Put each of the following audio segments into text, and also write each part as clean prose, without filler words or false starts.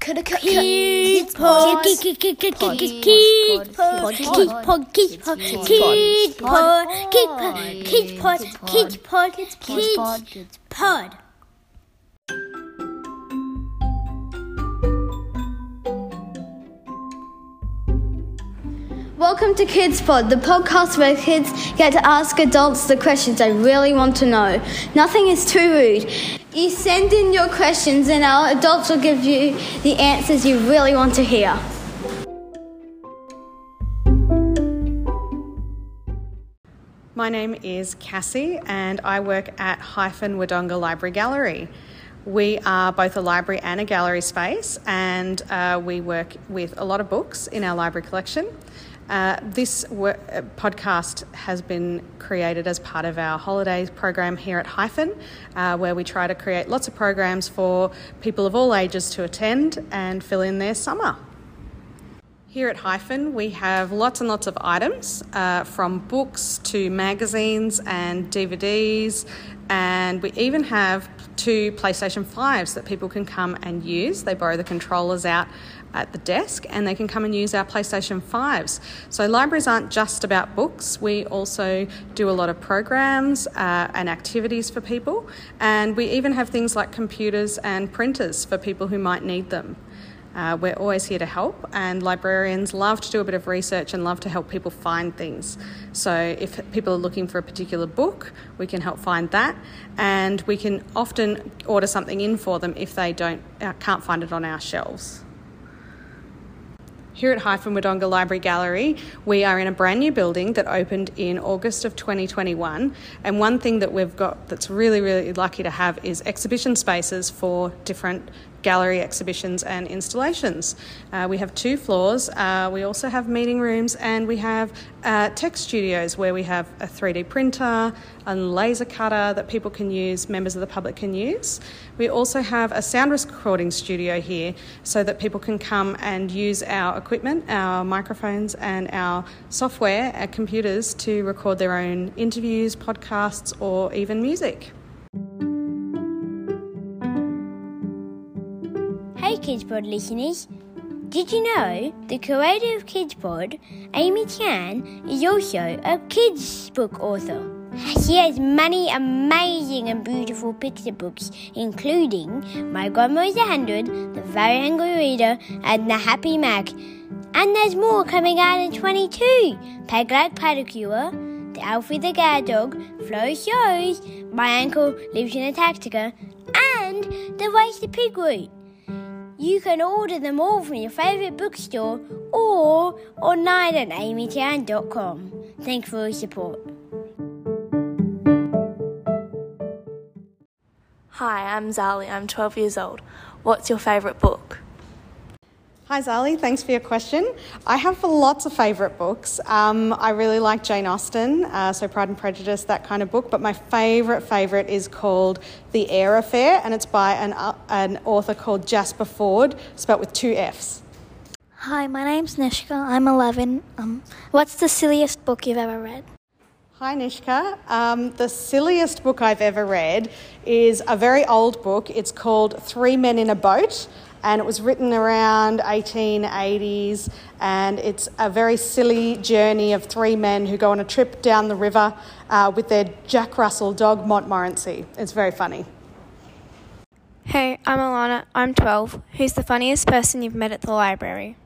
Kids Pod. Welcome to Kids Pod, the podcast where kids get to ask adults the questions they really want to know. Nothing is too rude. You send in your questions and our adults will give you the answers you really want to hear. My name is Cassie and I work at Wodonga Library Gallery. We are both a library and a gallery space, and we work with a lot of books in our library collection. This podcast has been created as part of our holidays program here at Hyphen, where we try to create lots of programs for people of all ages to attend and fill in their summer. Here at Hyphen, we have lots and lots of items, from books to magazines and DVDs, and we even have 2 PlayStation 5s that people can come and use. They borrow the controllers out at the desk and they can come and use our PlayStation 5s. So libraries aren't just about books. We also do a lot of programs and activities for people, and we even have things like computers and printers for people who might need them. We're always here to help, and librarians love to do a bit of research and love to help people find things. So if people are looking for a particular book, we can help find that, and we can often order something in for them if they can't find it on our shelves. Here at Wodonga Library Gallery, we are in a brand new building that opened in August of 2021, and one thing that we've got that's really, really lucky to have is exhibition spaces for different gallery exhibitions and installations. We have 2 floors. We also have meeting rooms, and we have tech studios where we have a 3D printer and laser cutter that people can use, members of the public can use. We also have a sound recording studio here so that people can come and use our equipment, our microphones and our software, our computers, to record their own interviews, podcasts or even music. Hey Kids Pod listeners, did you know the creator of Kids Pod, Amy Chan, is also a kids book author? She has many amazing and beautiful picture books, including My Grandma is 100, The Very Hungry Reader, and The Happy Mac. And there's more coming out in 22. Peg Leg Pedicure, The Alfie the Guide Dog, Flo Shows, My Uncle Lives in a Tactica, and The Race the Pig Route. You can order them all from your favourite bookstore or online at amychan.com. Thanks for your support. Hi, I'm Zali. I'm 12 years old. What's your favourite book? Hi Zali, thanks for your question. I have lots of favourite books. I really like Jane Austen, so Pride and Prejudice, that kind of book, but my favourite is called The Air Affair, and it's by an author called Jasper Fforde, spelt with 2 Fs. Hi, my name's Nishka. I'm 11. What's the silliest book you've ever read? Hi Nishka. The silliest book I've ever read is a very old book. It's called 3 Men in a Boat, and it was written around 1880s, and it's a very silly journey of 3 men who go on a trip down the river with their Jack Russell dog Montmorency. It's very funny. Hey, I'm Alana. I'm 12. Who's the funniest person you've met at the library?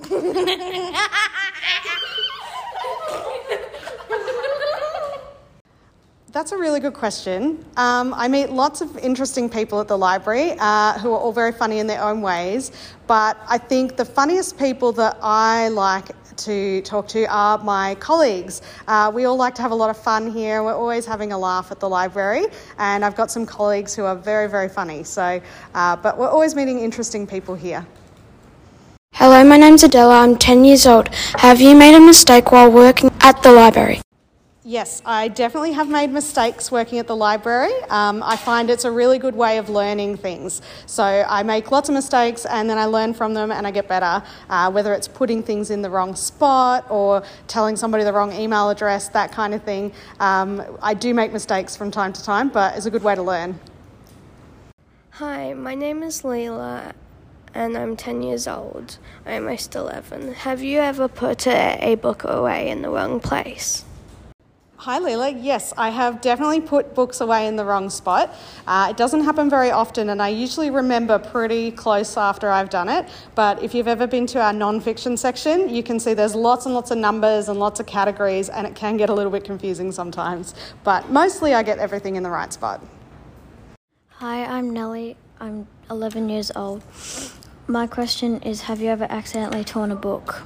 That's a really good question. I meet lots of interesting people at the library who are all very funny in their own ways, but I think the funniest people that I like to talk to are my colleagues. We all like to have a lot of fun here. We're always having a laugh at the library, and I've got some colleagues who are very, very funny. So, but we're always meeting interesting people here. Hello, my name's Adela. I'm 10 years old. Have you made a mistake while working at the library? Yes, I definitely have made mistakes working at the library. I find it's a really good way of learning things. So I make lots of mistakes and then I learn from them and I get better, whether it's putting things in the wrong spot or telling somebody the wrong email address, that kind of thing. I do make mistakes from time to time, but it's a good way to learn. Hi, my name is Leila and I'm 10 years old. I'm almost 11. Have you ever put a book away in the wrong place? Hi Leela, yes, I have definitely put books away in the wrong spot. It doesn't happen very often and I usually remember pretty close after I've done it, but if you've ever been to our non-fiction section, you can see there's lots and lots of numbers and lots of categories and it can get a little bit confusing sometimes, but mostly I get everything in the right spot. Hi, I'm Nellie. I'm 11 years old. My question is, have you ever accidentally torn a book?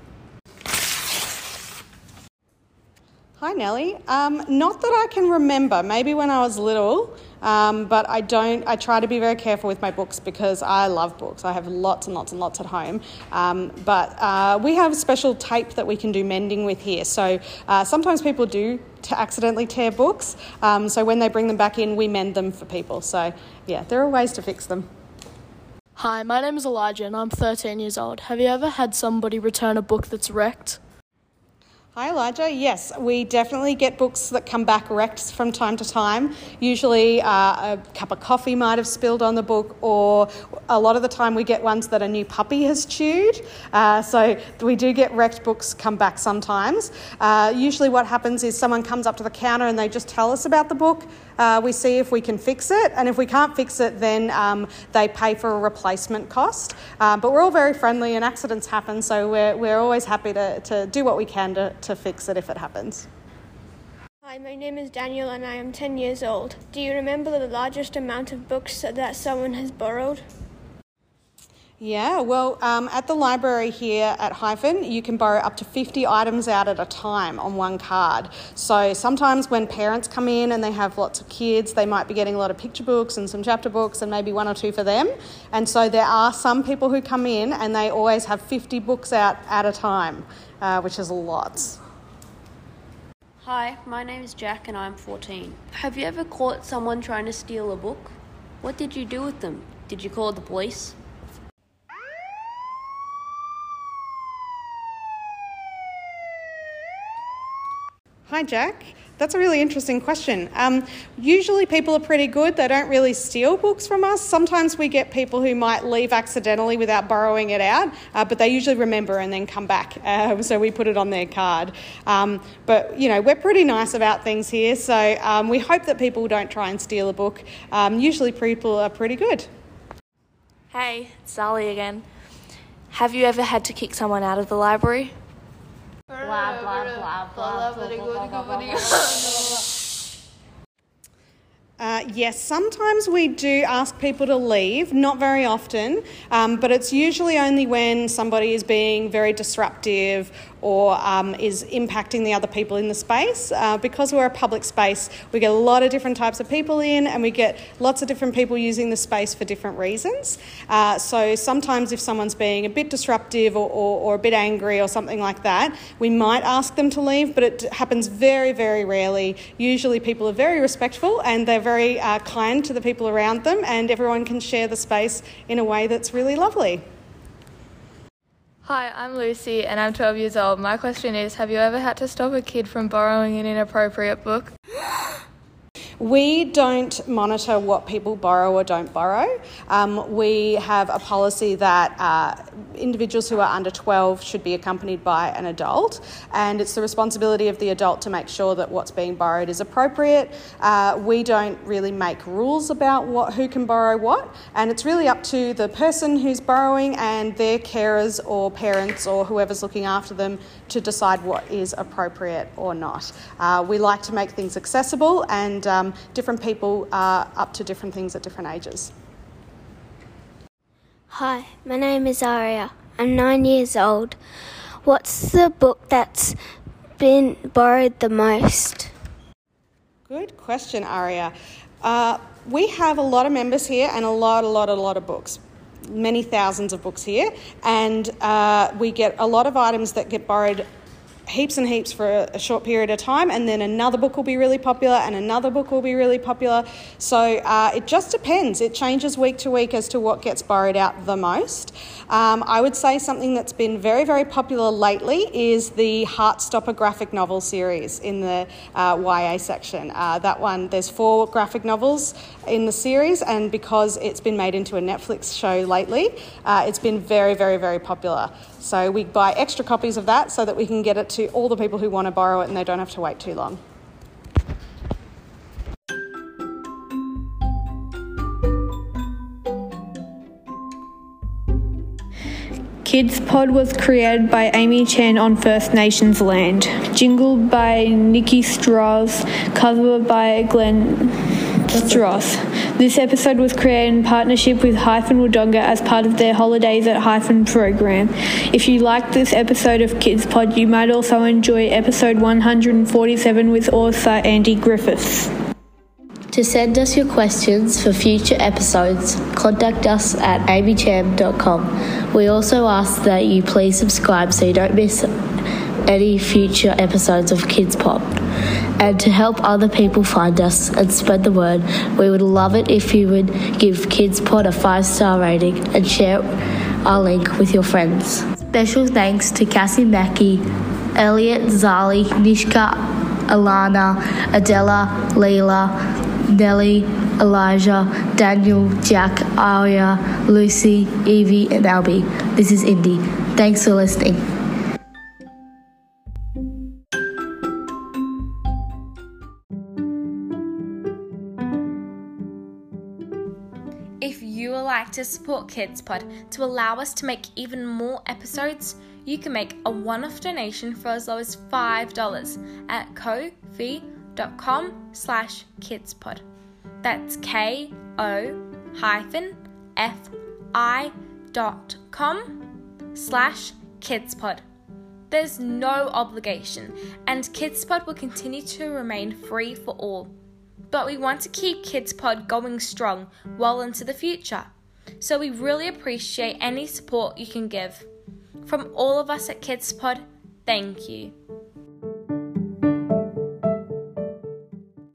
Hi Nellie. Not that I can remember, maybe when I was little, but I try to be very careful with my books because I love books. I have lots and lots and lots at home, but we have special tape that we can do mending with here. So sometimes people do accidentally tear books, so when they bring them back in, we mend them for people. So yeah, there are ways to fix them. Hi, my name is Elijah and I'm 13 years old. Have you ever had somebody return a book that's wrecked? Hi Elijah, yes, we definitely get books that come back wrecked from time to time. Usually a cup of coffee might have spilled on the book, or a lot of the time we get ones that a new puppy has chewed. So we do get wrecked books come back sometimes. Usually what happens is someone comes up to the counter and they just tell us about the book. We see if we can fix it, and if we can't fix it then they pay for a replacement cost. But we're all very friendly and accidents happen, so we're always happy to do what we can to fix it if it happens. Hi, my name is Daniel and I am 10 years old. Do you remember the largest amount of books that someone has borrowed? Yeah, well, at the library here at Hyphen, you can borrow up to 50 items out at a time on one card. So sometimes when parents come in and they have lots of kids, they might be getting a lot of picture books and some chapter books and maybe one or two for them. And so there are some people who come in and they always have 50 books out at a time, which is a lot. Hi, my name is Jack and I'm 14. Have you ever caught someone trying to steal a book? What did you do with them? Did you call the police? Hi Jack, that's a really interesting question. Usually people are pretty good, they don't really steal books from us. Sometimes we get people who might leave accidentally without borrowing it out, but they usually remember and then come back, so we put it on their card. But you know, we're pretty nice about things here, so we hope that people don't try and steal a book. Usually people are pretty good. Hey, it's Sally again. Have you ever had to kick someone out of the library? Blah, blah, blah, blah, blah, blah. Yes, sometimes we do ask people to leave, not very often, but it's usually only when somebody is being very disruptive or is impacting the other people in the space. Because we're a public space, we get a lot of different types of people in and we get lots of different people using the space for different reasons. So sometimes if someone's being a bit disruptive or a bit angry or something like that, we might ask them to leave, but it happens very, very rarely. Usually people are very respectful and they're very kind to the people around them, and everyone can share the space in a way that's really lovely. Hi, I'm Lucy and I'm 12 years old. My question is, have you ever had to stop a kid from borrowing an inappropriate book? We don't monitor what people borrow or don't borrow. We have a policy that individuals who are under 12 should be accompanied by an adult, and it's the responsibility of the adult to make sure that what's being borrowed is appropriate. We don't really make rules about who can borrow what, and it's really up to the person who's borrowing and their carers or parents or whoever's looking after them to decide what is appropriate or not. We like to make things accessible, and different people are up to different things at different ages. Hi, my name is Aria. I'm 9 years old. What's the book that's been borrowed the most? Good question, Aria. We have a lot of members here and a lot of books. Many thousands of books here, and we get a lot of items that get borrowed heaps and heaps for a short period of time, and then another book will be really popular and another book will be really popular. So it just depends. It changes week to week as to what gets borrowed out the most. I would say something that's been very, very popular lately is the Heartstopper graphic novel series in the YA section. That one, there's 4 graphic novels in the series, and because it's been made into a Netflix show lately, it's been very, very, very popular. So we buy extra copies of that so that we can get it to all the people who want to borrow it and they don't have to wait too long. Kids Pod was created by Amy Chen on First Nations land. Jingled by Nikki Strauss, cover by Glenn Strauss. This episode was created in partnership with Hyphen Wodonga as part of their Holidays at Hyphen program. If you liked this episode of Kids Pod, you might also enjoy episode 147 with author Andy Griffiths. To send us your questions for future episodes, contact us at amycham.com. We also ask that you please subscribe so you don't miss any future episodes of Kids Pod. And to help other people find us and spread the word, we would love it if you would give Kids Pod a 5-star rating and share our link with your friends. Special thanks to Cassie Mackey, Elliot, Zali, Nishka, Alana, Adela, Leila, Nellie, Elijah, Daniel, Jack, Aria, Lucy, Evie and Albie. This is Indy. Thanks for listening. If you would like to support Kids Pod to allow us to make even more episodes, you can make a one-off donation for as low as $5 at ko-fi.com/kidspod. That's ko-fi.com/kidspod. There's no obligation, and Kids Pod will continue to remain free for all. But we want to keep Kids Pod going strong well into the future, so we really appreciate any support you can give. From all of us at Kids Pod, thank you.